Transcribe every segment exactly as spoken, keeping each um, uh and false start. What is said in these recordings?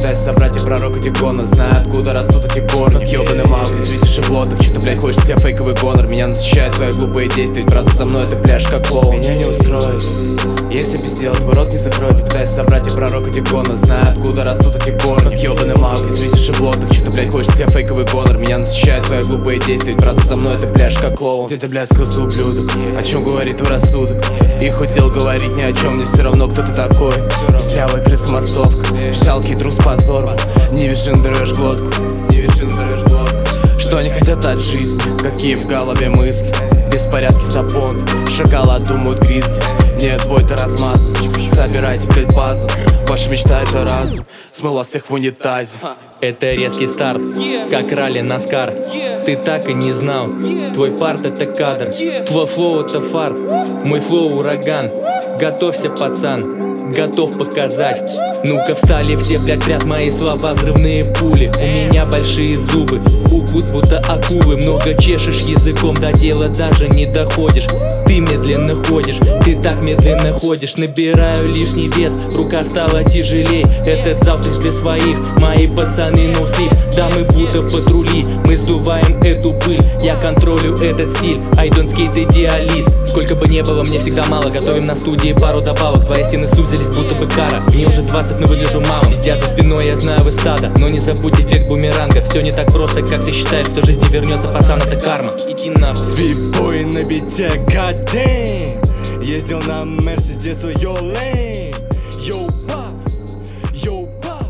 Пытаюсь собрать и пророкать иконы, знаю, откуда растут эти корни. Как ёбаный Маугли среди животных. Что-то, блядь, хочешь, у тебя фейковый гонор. Меня насыщает твои глупые действия, ведь правда со мной ты пляшешь как клоун. Меня не устроит, если без дела твой рот не закроет. Пытаюсь собрать и пророкать иконы, знаю, откуда растут эти корни. Как ёбаный Маугли среди животных. Что-то, блядь, хочешь, у тебя фейковый гонор. Меня насыщает твои глупые действия, ведь правда со мной ты пляшешь как клоун. Ты, блядь, скрылся ублюдок, о чем говорит твой рассудок. И хотел говорить ни о чем, мне все равно, кто ты такой. Пестрявая крыса-массовка, жалкий трус с позором. Не вижен, дрешь глотку, не вижен, дрешь глотку. Что они хотят от жизни, какие в голове мысли. Беспорядки за понт, шоколад думают гризли. Нет, бой-то размазан, собирайте, блядь, базу. Ваша мечта это разум, смыла всех в унитазе. Это резкий старт, как ралли Наскар. Ты так и не знал, твой парт это кадр. Твой флоу это фарт, мой флоу ураган. Готовься, пацан, готов показать. Ну-ка встали все, блядь, в ряд, мои слова взрывные пули. У меня большие зубы, укус будто акулы. Много чешешь языком, до дела даже не доходишь. Ты медленно ходишь, ты так медленно ходишь. Набираю лишний вес, рука стала тяжелей. Этот залп лишь для своих, мои пацаны no sleep. Да мы будто патрули, мы сдуваем эту пыль. Я контролю этот стиль, I don't skate идеалист. Сколько бы не было, мне всегда мало. Готовим на студии пару добавок. Твои стены сузились, будто бы кара. Мне уже двадцать, но выгляжу мало. Пиздят за спиной, я знаю, вы стадо. Но не забудь эффект бумеранга. Все не так просто, как ты считаешь. Всю жизнь не вернется, пацан, это карма. Иди нахуй. Свипбой на бите, god damn. Ездил на Мерсе с детства, yo lame. Yo pop, yo pop.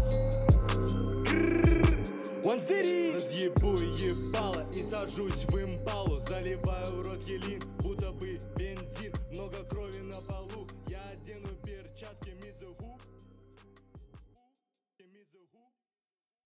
One city. Разъебу ебало и сажусь в импалу. Заливаю рот елин.